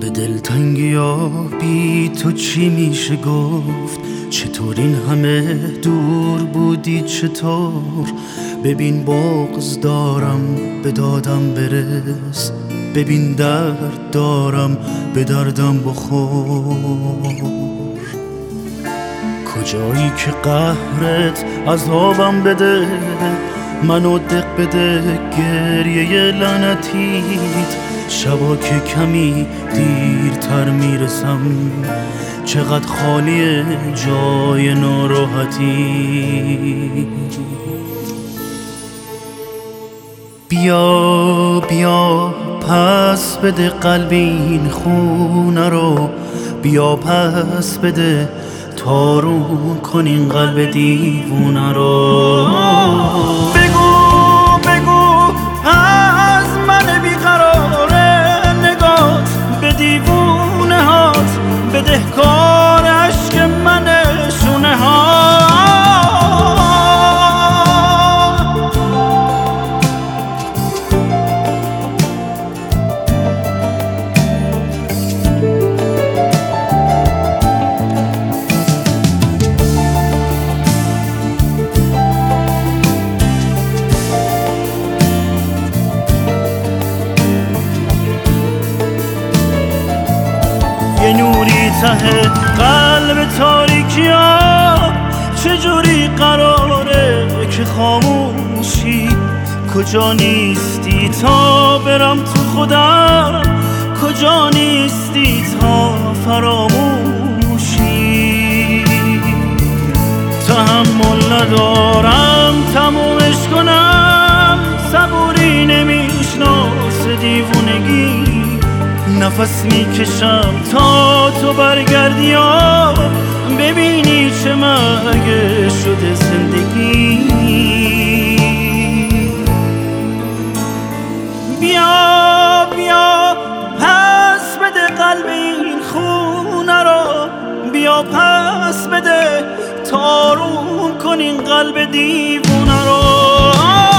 به دلتنگی ها بی تو چی میشه گفت؟ چطور این همه دور بودی چطور؟ ببین بغض دارم به دادم برس، ببین درد دارم به دردم بخور. کجایی که قهرت عذابم بده، منو دق بده گریه لعنتیت. شبا که کمی دیرتر میرسم، چقدر خالیه جای ناراحتی. بیا بیا پس بده قلب این خونه رو، بیا پس بده تارو کن این قلب دیوونه رو. بگو بگو از من بیقراره نگات به دیوونه هات، بده کار عشق من شونه ها. یه نوری ته قلب تاریکی ها، چجوری قراره که خاموشی؟ کجا نیستی تا برم تو خودم؟ کجا نیستی تا فراموشی؟ تحمل ندارم تمومش کنم، صبوری نمیشناس دیوونگی. نفس میکشم تا تو برگردی یا ببینی چه مگه شده زندگی. بیا بیا پس بده قلب این خونه رو، بیا پس بده تارون کن این قلب دیوونه رو.